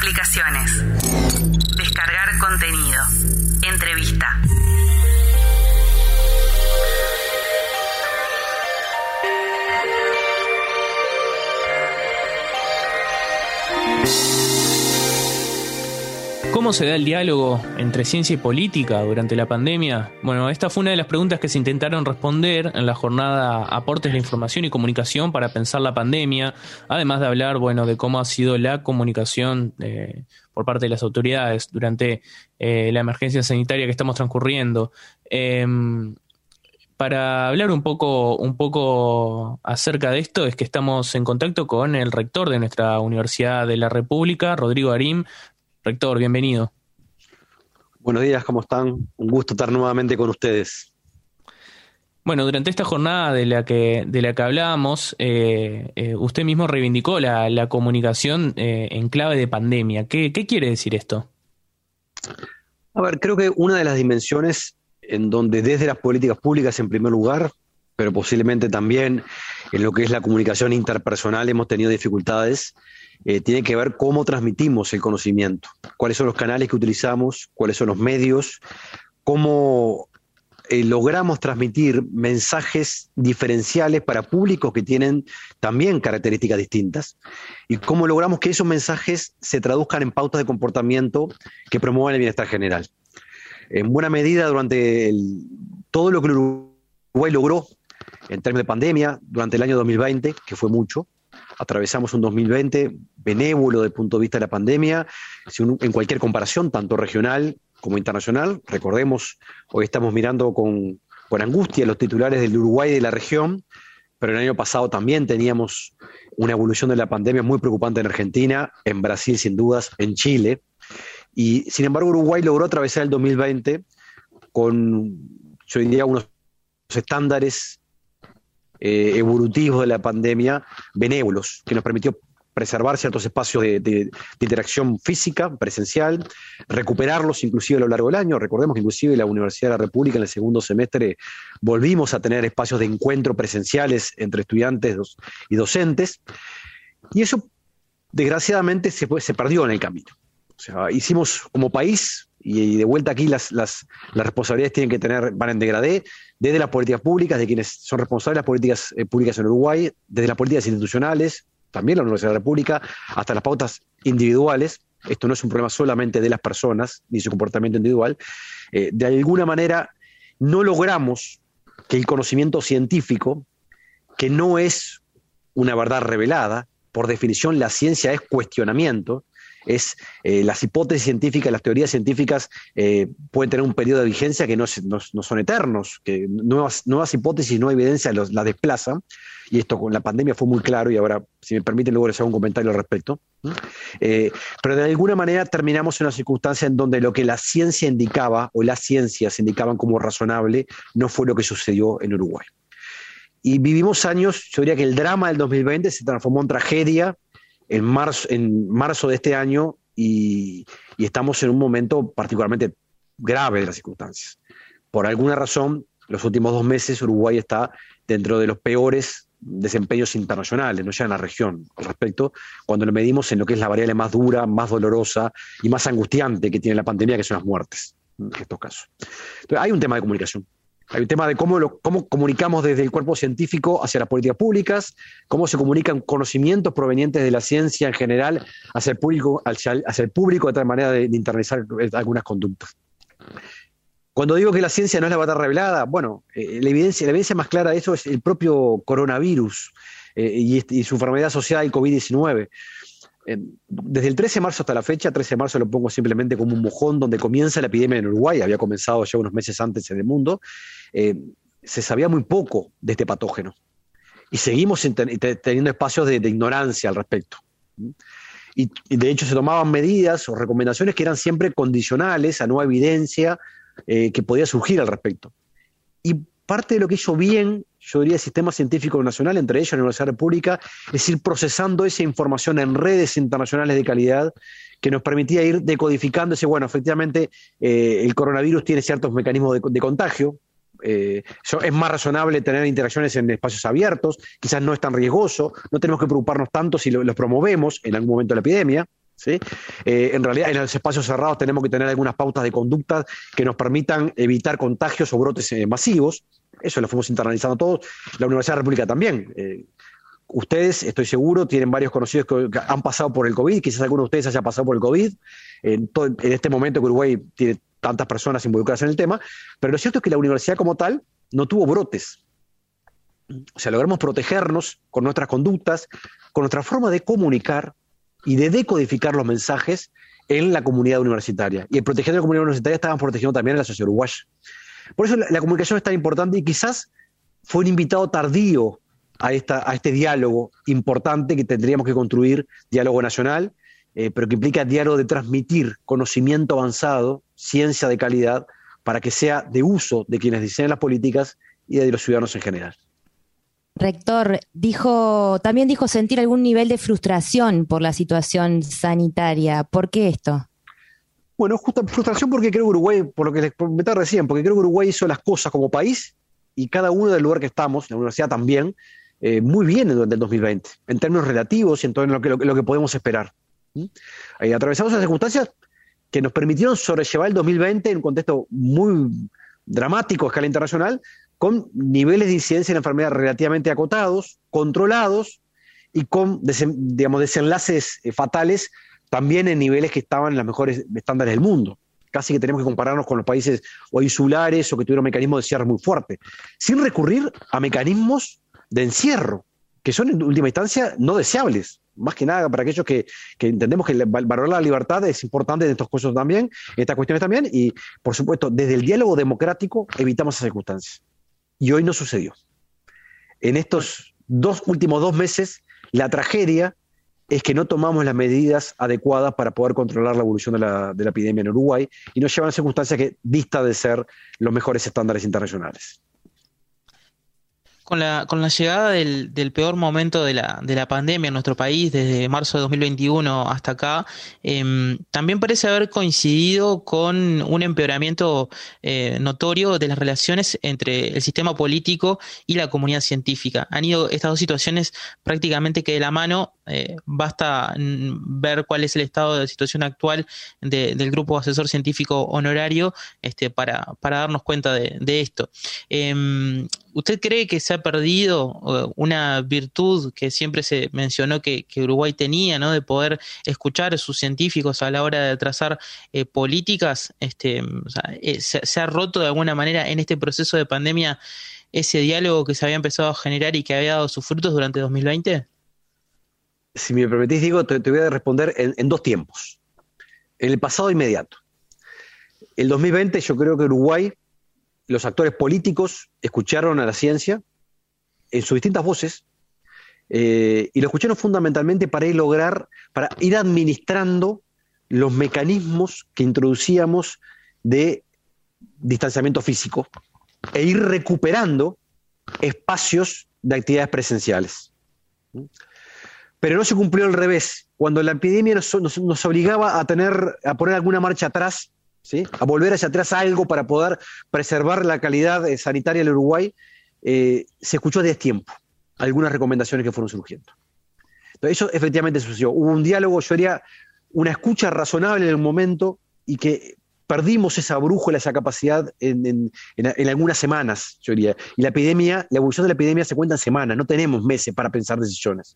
aplicaciones. Descargar contenido. Entrevista. ¿Cómo se da el diálogo entre ciencia y política durante la pandemia? Bueno, esta fue una de las preguntas que se intentaron responder en la jornada Aportes de Información y Comunicación para pensar la pandemia, además de hablar, de cómo ha sido la comunicación por parte de las autoridades durante la emergencia sanitaria que estamos transcurriendo. Para hablar un poco acerca de esto es que estamos en contacto con el rector de nuestra Universidad de la República, Rodrigo Arim. Rector, bienvenido. Buenos días, ¿cómo están? Un gusto estar nuevamente con ustedes. Bueno, durante esta jornada de la que hablábamos, usted mismo reivindicó la comunicación en clave de pandemia. ¿Qué quiere decir esto? A ver, creo que una de las dimensiones en donde desde las políticas públicas en primer lugar, pero posiblemente también en lo que es la comunicación interpersonal hemos tenido dificultades, tiene que ver cómo transmitimos el conocimiento, cuáles son los canales que utilizamos, cuáles son los medios, cómo logramos transmitir mensajes diferenciales para públicos que tienen también características distintas y cómo logramos que esos mensajes se traduzcan en pautas de comportamiento que promuevan el bienestar general. En buena medida, durante todo lo que el Uruguay logró en términos de pandemia durante el año 2020, que fue mucho, atravesamos un 2020 benévolo desde el punto de vista de la pandemia, en cualquier comparación, tanto regional como internacional. Recordemos, hoy estamos mirando con angustia los titulares del Uruguay y de la región, pero el año pasado también teníamos una evolución de la pandemia muy preocupante en Argentina, en Brasil sin dudas, en Chile. Y sin embargo Uruguay logró atravesar el 2020 con, yo diría, unos estándares evolutivos de la pandemia benévolos, que nos permitió preservar ciertos espacios de interacción física, presencial, recuperarlos inclusive a lo largo del año. Recordemos que inclusive la Universidad de la República en el segundo semestre volvimos a tener espacios de encuentro presenciales entre estudiantes y docentes, y eso desgraciadamente se perdió en el camino. O sea, hicimos como país, y de vuelta aquí las responsabilidades van en degradé, desde las políticas públicas, de quienes son responsables de las políticas públicas en Uruguay, desde las políticas institucionales, también la Universidad de la República, hasta las pautas individuales. Esto no es un problema solamente de las personas, ni su comportamiento individual. De alguna manera no logramos que el conocimiento científico, que no es una verdad revelada, por definición la ciencia es cuestionamiento, las hipótesis científicas, las teorías científicas pueden tener un periodo de vigencia que no son eternos, que nuevas hipótesis, nueva evidencia la desplazan, y esto con la pandemia fue muy claro, y ahora, si me permiten, luego les hago un comentario al respecto. Pero de alguna manera terminamos en una circunstancia en donde lo que la ciencia indicaba, o las ciencias indicaban como razonable, no fue lo que sucedió en Uruguay. Y vivimos años, yo diría que el drama del 2020 se transformó en tragedia en marzo de este año, y estamos en un momento particularmente grave de las circunstancias. Por alguna razón, los últimos 2 meses Uruguay está dentro de los peores desempeños internacionales, no ya en la región, al respecto, cuando lo medimos en lo que es la variable más dura, más dolorosa y más angustiante que tiene la pandemia, que son las muertes, en estos casos. Entonces, hay un tema de comunicación. Hay un tema de cómo comunicamos desde el cuerpo científico hacia las políticas públicas, cómo se comunican conocimientos provenientes de la ciencia en general hacia el público de tal manera de internalizar algunas conductas. Cuando digo que la ciencia no es la verdad revelada, la evidencia más clara de eso es el propio coronavirus y su enfermedad asociada al COVID-19. Desde el 13 de marzo hasta la fecha, 13 de marzo lo pongo simplemente como un mojón, donde comienza la epidemia en Uruguay, había comenzado ya unos meses antes en el mundo, se sabía muy poco de este patógeno y seguimos teniendo espacios de ignorancia al respecto. Y de hecho se tomaban medidas o recomendaciones que eran siempre condicionales a nueva evidencia que podía surgir al respecto. Y parte de lo que hizo bien, yo diría, el sistema científico nacional, entre ellos la Universidad de la República, es ir procesando esa información en redes internacionales de calidad que nos permitía ir decodificando, efectivamente el coronavirus tiene ciertos mecanismos de contagio, es más razonable tener interacciones en espacios abiertos, quizás no es tan riesgoso, no tenemos que preocuparnos tanto si los promovemos en algún momento de la epidemia, ¿sí? En realidad, en los espacios cerrados tenemos que tener algunas pautas de conducta que nos permitan evitar contagios o brotes masivos. Eso lo fuimos internalizando todos. La Universidad de la República también. Ustedes, estoy seguro, tienen varios conocidos que han pasado por el COVID, quizás alguno de ustedes haya pasado por el COVID, en este momento que Uruguay tiene tantas personas involucradas en el tema, pero lo cierto es que la universidad como tal no tuvo brotes. O sea, logramos protegernos con nuestras conductas, con nuestra forma de comunicar y de decodificar los mensajes en la comunidad universitaria. Y protegiendo la comunidad universitaria estaban protegiendo también a la sociedad uruguaya. Por eso la comunicación es tan importante y quizás fue un invitado tardío a este diálogo importante que tendríamos que construir, diálogo nacional, pero que implica diálogo de transmitir conocimiento avanzado, ciencia de calidad, para que sea de uso de quienes diseñan las políticas y de los ciudadanos en general. Rector, también dijo sentir algún nivel de frustración por la situación sanitaria. ¿Por qué esto? Bueno, justa frustración porque creo que Uruguay, por lo que les comentaba recién, porque creo que Uruguay hizo las cosas como país y cada uno del lugar que estamos, la universidad también, muy bien durante el 2020, en términos relativos y en todo lo que podemos esperar. Atravesamos unas circunstancias que nos permitieron sobrellevar el 2020 en un contexto muy dramático a escala internacional, con niveles de incidencia en la enfermedad relativamente acotados, controlados y con desenlaces fatales también en niveles que estaban en los mejores estándares del mundo. Casi que tenemos que compararnos con los países o insulares o que tuvieron mecanismos de cierre muy fuertes, sin recurrir a mecanismos de encierro, que son en última instancia no deseables. Más que nada para aquellos que entendemos que valorar la libertad es importante en estas cosas también, en estas cuestiones también, y por supuesto, desde el diálogo democrático evitamos esas circunstancias. Y hoy no sucedió. En estos últimos 2 meses, la tragedia es que no tomamos las medidas adecuadas para poder controlar la evolución de la epidemia en Uruguay y nos llevan a circunstancias que dista de ser los mejores estándares internacionales. Con la llegada del peor momento de la pandemia en nuestro país, desde marzo de 2021 hasta acá, también parece haber coincidido con un empeoramiento notorio de las relaciones entre el sistema político y la comunidad científica. Han ido estas dos situaciones prácticamente que de la mano. Basta ver cuál es el estado de situación actual del Grupo Asesor Científico Honorario para darnos cuenta de esto. ¿Usted cree que se ha perdido una virtud que siempre se mencionó que Uruguay tenía, ¿no?, de poder escuchar a sus científicos a la hora de trazar políticas? ¿Se ha roto de alguna manera en este proceso de pandemia ese diálogo que se había empezado a generar y que había dado sus frutos durante 2020? Si me permitís, Diego, te voy a responder en 2 tiempos. En el pasado inmediato. El 2020 yo creo que Uruguay, los actores políticos escucharon a la ciencia en sus distintas voces y lo escucharon fundamentalmente para ir administrando los mecanismos que introducíamos de distanciamiento físico e ir recuperando espacios de actividades presenciales. Pero no se cumplió al revés. Cuando la epidemia nos obligaba a poner alguna marcha atrás, ¿sí?, a volver hacia atrás algo para poder preservar la calidad sanitaria del Uruguay, se escuchó a destiempo algunas recomendaciones que fueron surgiendo. Entonces, eso efectivamente sucedió. Hubo un diálogo, yo diría, una escucha razonable en el momento y que perdimos esa brújula, esa capacidad en algunas semanas, yo diría. Y la evolución de la epidemia se cuenta en semanas, no tenemos meses para pensar decisiones.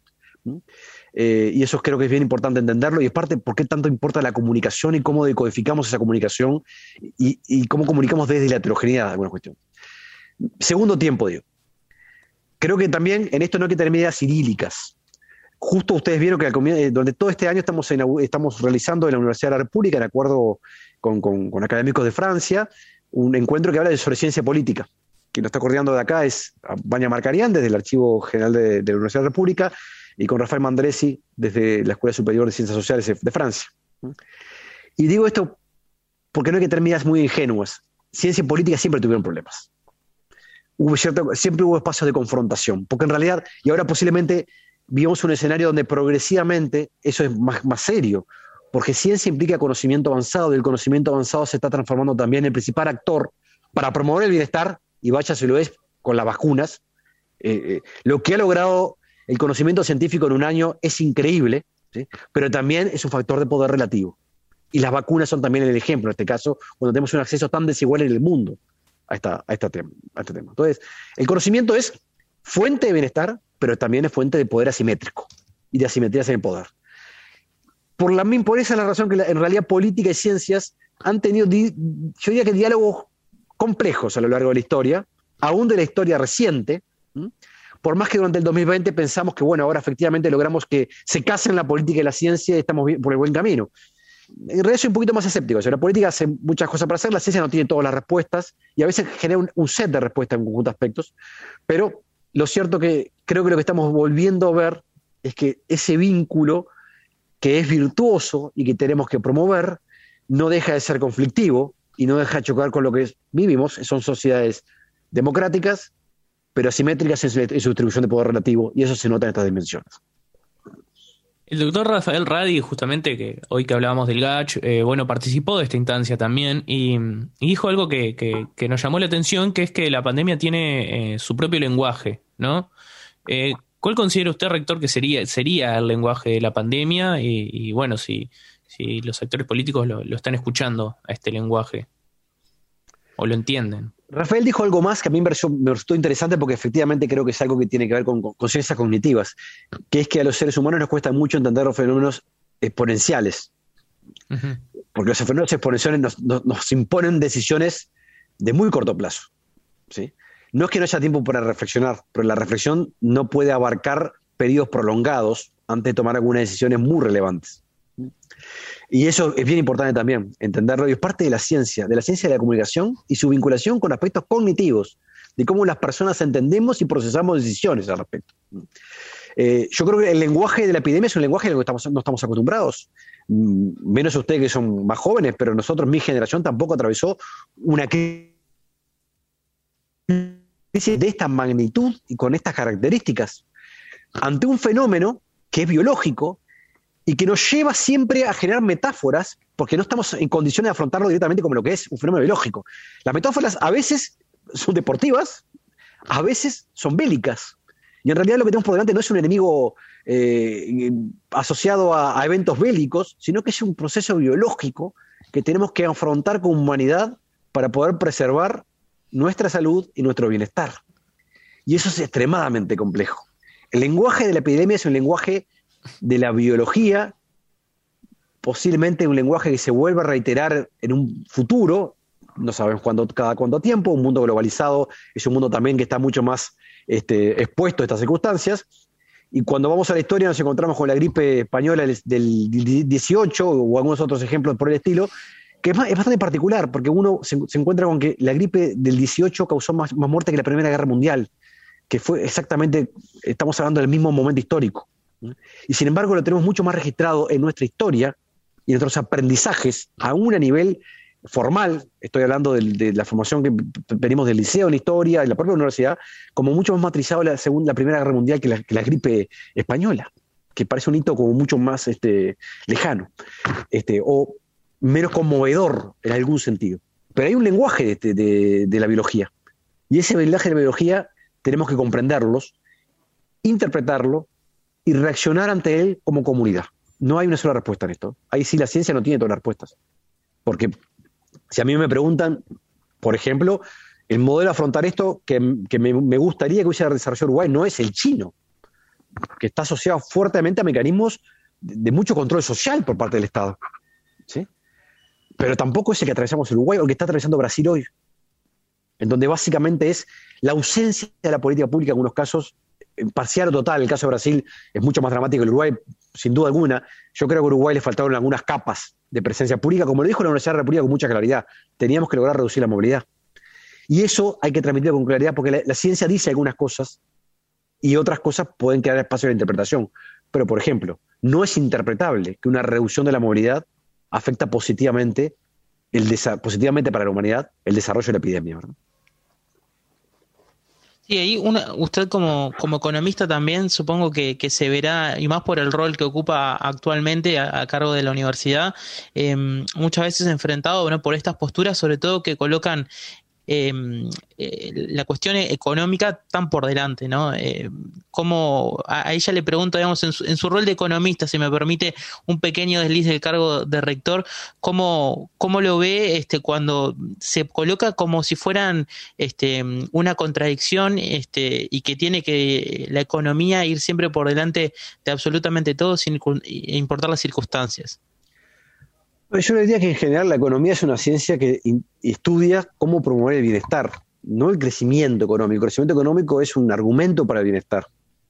Y eso creo que es bien importante entenderlo y es parte de por qué tanto importa la comunicación y cómo decodificamos esa comunicación y cómo comunicamos desde la heterogeneidad de alguna cuestión. Segundo tiempo, digo. Creo que también en esto no hay que tener medidas idílicas. Justo ustedes vieron que durante todo este año estamos realizando en la Universidad de la República, en acuerdo con académicos de Francia, un encuentro que habla sobre ciencia política. Quien lo está coordinando de acá es Vania Marcarián, desde el Archivo General de la Universidad de la República, y con Rafael Mandresi desde la Escuela Superior de Ciencias Sociales de Francia. Y digo esto porque no hay que tener medidas muy ingenuas. Ciencia y política siempre tuvieron problemas. Siempre hubo espacios de confrontación, porque en realidad, y ahora posiblemente vivimos un escenario donde progresivamente eso es más serio, porque ciencia implica conocimiento avanzado, y el conocimiento avanzado se está transformando también en el principal actor para promover el bienestar, y vaya si lo es con las vacunas. Lo que ha logrado el conocimiento científico en un año es increíble, ¿sí? Pero también es un factor de poder relativo. Y las vacunas son también el ejemplo, en este caso, cuando tenemos un acceso tan desigual en el mundo a este tema. Entonces, el conocimiento es fuente de bienestar, pero también es fuente de poder asimétrico y de asimetrías en el poder. Por esa es la razón que en realidad política y ciencias han tenido, yo diría que diálogos complejos a lo largo de la historia, aún de la historia reciente, por más que durante el 2020 pensamos que, bueno, ahora efectivamente logramos que se casen la política y la ciencia y estamos por el buen camino. En realidad soy un poquito más escéptico. O sea, la política hace muchas cosas para hacer, la ciencia no tiene todas las respuestas y a veces genera un set de respuestas en conjuntos aspectos, pero lo cierto que creo que lo que estamos volviendo a ver es que ese vínculo que es virtuoso y que tenemos que promover no deja de ser conflictivo y no deja de chocar con lo que vivimos. Son sociedades democráticas, pero asimétricas en su distribución de poder relativo, y eso se nota en estas dimensiones. El doctor Rafael Radi, justamente, que hoy que hablábamos del GACH, participó de esta instancia también y dijo algo que nos llamó la atención, que es que la pandemia tiene su propio lenguaje, ¿no? ¿Cuál considera usted, rector, que sería el lenguaje de la pandemia? Y bueno, si los actores políticos lo están escuchando a este lenguaje o lo entienden. Rafael dijo algo más que a mí me resultó interesante, porque efectivamente creo que es algo que tiene que ver con ciencias cognitivas, que es que a los seres humanos nos cuesta mucho entender los fenómenos exponenciales. Uh-huh. Porque los fenómenos exponenciales nos imponen decisiones de muy corto plazo, ¿sí? No es que no haya tiempo para reflexionar, pero la reflexión no puede abarcar periodos prolongados antes de tomar algunas decisiones muy relevantes. Y eso es bien importante también, entenderlo, y es parte de la ciencia de la comunicación y su vinculación con aspectos cognitivos, de cómo las personas entendemos y procesamos decisiones al respecto. Yo creo que el lenguaje de la epidemia es un lenguaje al que no estamos acostumbrados, menos ustedes que son más jóvenes, pero nosotros, mi generación, tampoco atravesó una crisis de esta magnitud y con estas características, ante un fenómeno que es biológico, y que nos lleva siempre a generar metáforas, porque no estamos en condiciones de afrontarlo directamente como lo que es un fenómeno biológico. Las metáforas a veces son deportivas, a veces son bélicas. Y en realidad lo que tenemos por delante no es un enemigo asociado a eventos bélicos, sino que es un proceso biológico que tenemos que afrontar con humanidad para poder preservar nuestra salud y nuestro bienestar. Y eso es extremadamente complejo. El lenguaje de la epidemia es un lenguaje de la biología, posiblemente un lenguaje que se vuelva a reiterar en un futuro, no sabemos cada cuánto tiempo. Un mundo globalizado es un mundo también que está mucho más expuesto a estas circunstancias, y cuando vamos a la historia nos encontramos con la gripe española del 18 o algunos otros ejemplos por el estilo, que es bastante particular, porque uno se encuentra con que la gripe del 18 causó más muerte que la Primera Guerra Mundial, que fue exactamente, estamos hablando del mismo momento histórico. Y sin embargo lo tenemos mucho más registrado en nuestra historia y en nuestros aprendizajes, aún a nivel formal. Estoy hablando de la formación que venimos del liceo en historia, de la propia universidad, como mucho más matrizado la Primera Guerra Mundial que la gripe española, que parece un hito como mucho más lejano, o menos conmovedor en algún sentido. Pero hay un lenguaje de la biología, y ese lenguaje de la biología tenemos que comprenderlos, interpretarlo y reaccionar ante él como comunidad. No hay una sola respuesta en esto. Ahí sí la ciencia no tiene todas las respuestas. Porque si a mí me preguntan, por ejemplo, el modelo de afrontar esto que me gustaría que hubiese desarrollado Uruguay no es el chino, que está asociado fuertemente a mecanismos de mucho control social por parte del Estado, ¿sí? Pero tampoco es el que atravesamos Uruguay o el que está atravesando Brasil hoy, en donde básicamente es la ausencia de la política pública en algunos casos, parcial o total. El caso de Brasil es mucho más dramático que el Uruguay, sin duda alguna. Yo creo que a Uruguay le faltaron algunas capas de presencia pública, como lo dijo la Universidad de la República con mucha claridad. Teníamos que lograr reducir la movilidad. Y eso hay que transmitirlo con claridad, porque la ciencia dice algunas cosas y otras cosas pueden quedar espacio de interpretación. Pero, por ejemplo, no es interpretable que una reducción de la movilidad afecta positivamente para la humanidad el desarrollo de la epidemia, ¿verdad? Sí, ahí usted como economista también supongo que se verá, y más por el rol que ocupa actualmente a cargo de la universidad, muchas veces enfrentado, bueno, por estas posturas, sobre todo que colocan la cuestión económica tan por delante, ¿no? Cómo a ella le pregunto, digamos, en su rol de economista, si me permite un pequeño desliz del cargo de rector, cómo lo ve cuando se coloca como si fueran una contradicción y que tiene que la economía ir siempre por delante de absolutamente todo sin importar las circunstancias. Yo le diría que en general la economía es una ciencia que estudia cómo promover el bienestar, no el crecimiento económico. El crecimiento económico es un argumento para el bienestar.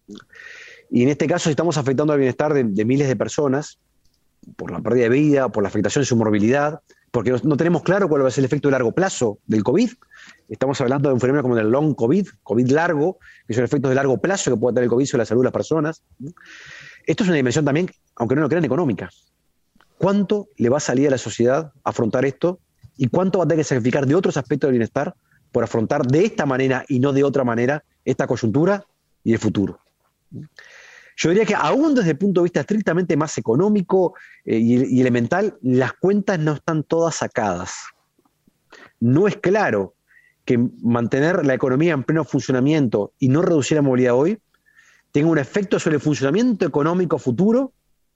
Y en este caso, si estamos afectando al bienestar de miles de personas, por la pérdida de vida, por la afectación de su morbilidad, porque no tenemos claro cuál va a ser el efecto de largo plazo del COVID. Estamos hablando de un fenómeno como el long COVID, COVID largo, que son efectos de largo plazo que puede tener el COVID sobre la salud de las personas. Esto es una dimensión también, aunque no lo crean, económica. ¿Cuánto le va a salir a la sociedad afrontar esto? ¿Y cuánto va a tener que sacrificar de otros aspectos del bienestar por afrontar de esta manera y no de otra manera esta coyuntura y el futuro? Yo diría que aún desde el punto de vista estrictamente más económico y elemental, las cuentas no están todas sacadas. No es claro que mantener la economía en pleno funcionamiento y no reducir la movilidad hoy tenga un efecto sobre el funcionamiento económico futuro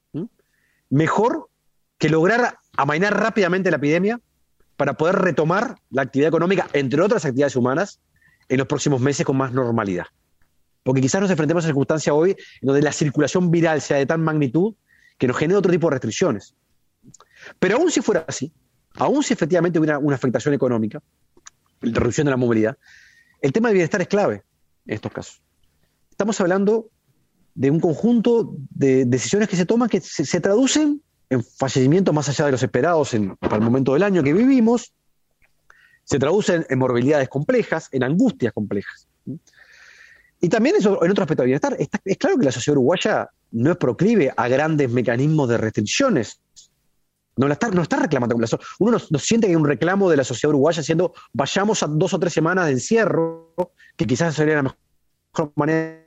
mejor que lograr amainar rápidamente la epidemia para poder retomar la actividad económica, entre otras actividades humanas, en los próximos meses con más normalidad. Porque quizás nos enfrentemos a circunstancias hoy en donde la circulación viral sea de tal magnitud que nos genere otro tipo de restricciones. Pero aún si fuera así, aún si efectivamente hubiera una afectación económica, la reducción de la movilidad, el tema del bienestar es clave en estos casos. Estamos hablando de un conjunto de decisiones que se toman que se traducen en fallecimientos más allá de los esperados para el momento del año que vivimos, se traducen en morbilidades complejas, en angustias complejas. Y también eso, en otro aspecto del bienestar, es claro que la sociedad uruguaya no es proclive a grandes mecanismos de restricciones. No está reclamando. Uno no siente que hay un reclamo de la sociedad uruguaya siendo vayamos a 2 o 3 semanas de encierro, que quizás sería la mejor manera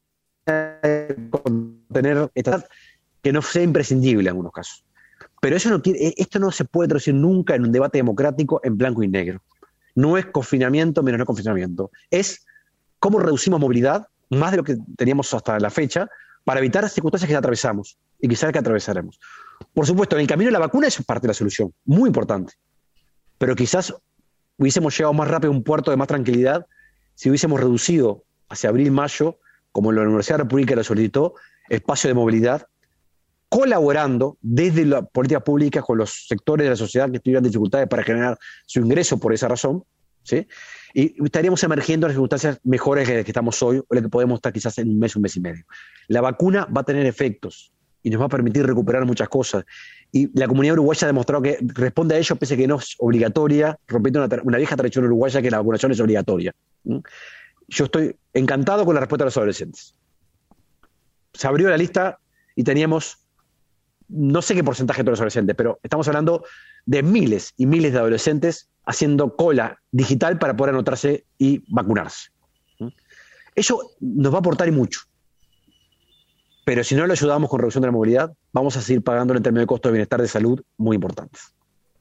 de contener esta que no sea imprescindible en algunos casos. Pero esto no se puede traducir nunca en un debate democrático en blanco y negro. No es confinamiento menos no confinamiento. Es cómo reducimos movilidad, más de lo que teníamos hasta la fecha, para evitar las circunstancias que atravesamos y quizás que atravesaremos. Por supuesto, en el camino de la vacuna eso es parte de la solución, muy importante. Pero quizás hubiésemos llegado más rápido a un puerto de más tranquilidad si hubiésemos reducido hacia abril-mayo, como la Universidad República lo solicitó, espacio de movilidad, colaborando desde la política pública con los sectores de la sociedad que tuvieran dificultades para generar su ingreso por esa razón, ¿sí? Y estaríamos emergiendo en circunstancias mejores que las que estamos hoy, o las que podemos estar quizás en un mes y medio. La vacuna va a tener efectos y nos va a permitir recuperar muchas cosas. Y la comunidad uruguaya ha demostrado que responde a ello pese a que no es obligatoria, rompiendo una vieja tradición uruguaya que la vacunación es obligatoria. Yo estoy encantado con la respuesta de los adolescentes. Se abrió la lista y teníamos no sé qué porcentaje de todos los adolescentes, pero estamos hablando de miles y miles de adolescentes haciendo cola digital para poder anotarse y vacunarse. Eso nos va a aportar y mucho. Pero si no lo ayudamos con reducción de la movilidad, vamos a seguir pagando en términos de costos de bienestar de salud muy importantes.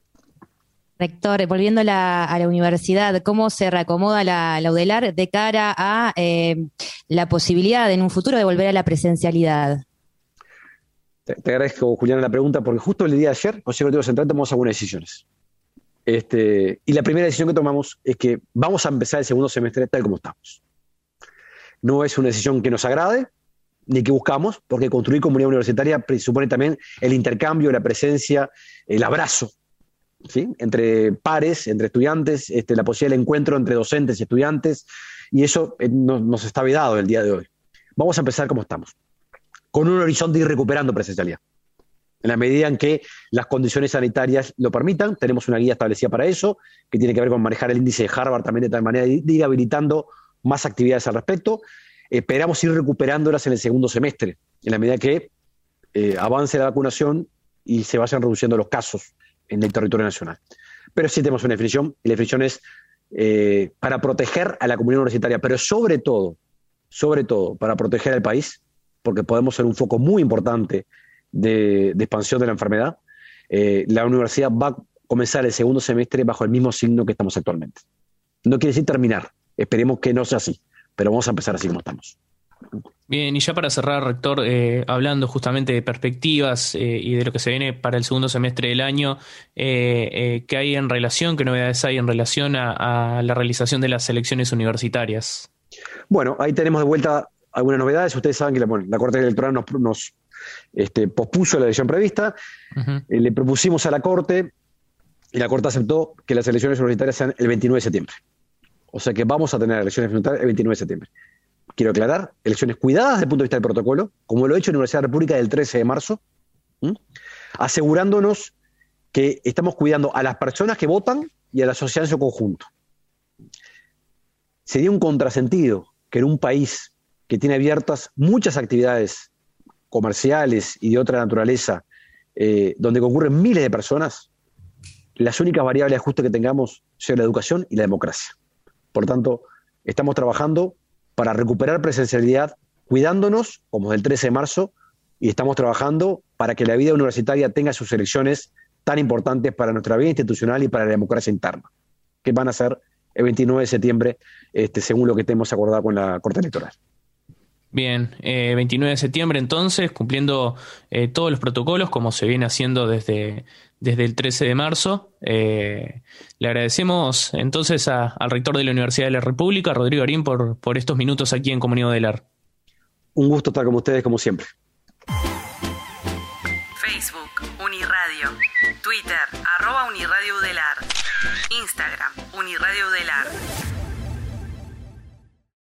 Rector, volviendo a la universidad, ¿cómo se reacomoda la UDELAR de cara a la posibilidad en un futuro de volver a la presencialidad? Te agradezco, Juliana, la pregunta, porque justo el día de ayer, Consejo Directivo Central, tomamos algunas decisiones. Y la primera decisión que tomamos es que vamos a empezar el segundo semestre tal como estamos. No es una decisión que nos agrade, ni que buscamos, porque construir comunidad universitaria presupone también el intercambio, la presencia, el abrazo, ¿sí? Entre pares, entre estudiantes, la posibilidad del encuentro entre docentes y estudiantes, y eso nos está vedado el día de hoy. Vamos a empezar como estamos, con un horizonte de ir recuperando presencialidad. En la medida en que las condiciones sanitarias lo permitan, tenemos una guía establecida para eso, que tiene que ver con manejar el índice de Harvard también de tal manera de ir habilitando más actividades al respecto. Esperamos ir recuperándolas en el segundo semestre, en la medida que avance la vacunación y se vayan reduciendo los casos en el territorio nacional. Pero sí tenemos una definición, y la definición es para proteger a la comunidad universitaria, pero sobre todo, para proteger al país, porque podemos ser un foco muy importante de expansión de la enfermedad. La universidad va a comenzar el segundo semestre bajo el mismo signo que estamos actualmente. No quiere decir terminar. Esperemos que no sea así, pero vamos a empezar así como estamos. Bien, y ya para cerrar, rector, hablando justamente de perspectivas y de lo que se viene para el segundo semestre del año, ¿qué hay en relación, qué novedades hay en relación a la realización de las elecciones universitarias? Bueno, ahí tenemos de vuelta algunas novedades. Ustedes saben que la Corte Electoral nos pospuso la elección prevista. Uh-huh. Le propusimos a la Corte y la Corte aceptó que las elecciones universitarias sean el 29 de septiembre. O sea que vamos a tener elecciones universitarias el 29 de septiembre. Quiero aclarar, elecciones cuidadas desde el punto de vista del protocolo, como lo ha hecho la Universidad de la República del 13 de marzo, asegurándonos que estamos cuidando a las personas que votan y a la sociedad en su conjunto. Sería un contrasentido que en un país que tiene abiertas muchas actividades comerciales y de otra naturaleza, donde concurren miles de personas, las únicas variables de ajuste que tengamos sea la educación y la democracia. Por tanto, estamos trabajando para recuperar presencialidad, cuidándonos, como del 13 de marzo, y estamos trabajando para que la vida universitaria tenga sus elecciones tan importantes para nuestra vida institucional y para la democracia interna, que van a ser el 29 de septiembre, según lo que tenemos acordado con la Corte Electoral. Bien, 29 de septiembre entonces, cumpliendo todos los protocolos como se viene haciendo desde el 13 de marzo. Le agradecemos entonces al rector de la Universidad de la República, Rodrigo Arín, por estos minutos aquí en Comunidad UDELAR. Un gusto estar con ustedes como siempre. Facebook, Uniradio. Twitter, @Uniradio UDELAR. Instagram, Uniradio UDELAR.